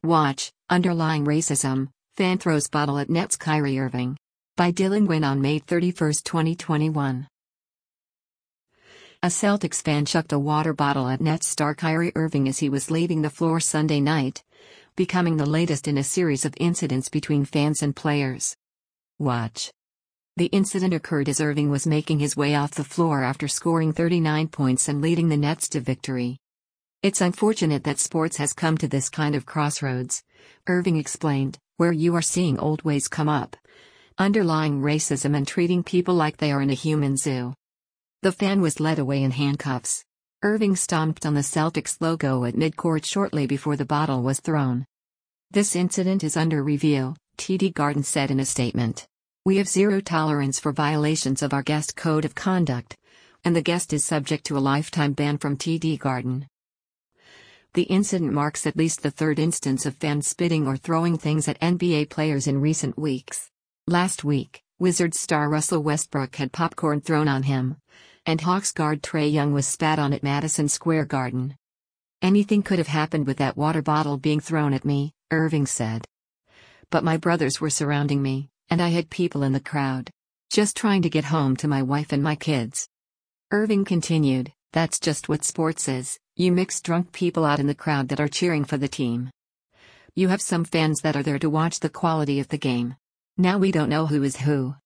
Watch, Underlying Racism, Fan Throws Bottle at Nets Kyrie Irving. By Dylan Nguyen on May 31, 2021. A Celtics fan chucked a water bottle at Nets star Kyrie Irving as he was leaving the floor Sunday night, becoming the latest in a series of incidents between fans and players. Watch. The incident occurred as Irving was making his way off the floor after scoring 39 points and leading the Nets to victory. "It's unfortunate that sports has come to this kind of crossroads," Irving explained, "where you are seeing old ways come up. Underlying racism and treating people like they are in a human zoo." The fan was led away in handcuffs. Irving stomped on the Celtics logo at midcourt shortly before the bottle was thrown. "This incident is under review," TD Garden said in a statement. "We have zero tolerance for violations of our guest code of conduct, and the guest is subject to a lifetime ban from TD Garden." The incident marks at least the third instance of fans spitting or throwing things at NBA players in recent weeks. Last week, Wizards star Russell Westbrook had popcorn thrown on him, and Hawks guard Trae Young was spat on at Madison Square Garden. "Anything could have happened with that water bottle being thrown at me," Irving said. "But my brothers were surrounding me, and I had people in the crowd. Just trying to get home to my wife and my kids." Irving continued, "That's just what sports is. You mix drunk people out in the crowd that are cheering for the team. You have some fans that are there to watch the quality of the game. Now we don't know who is who."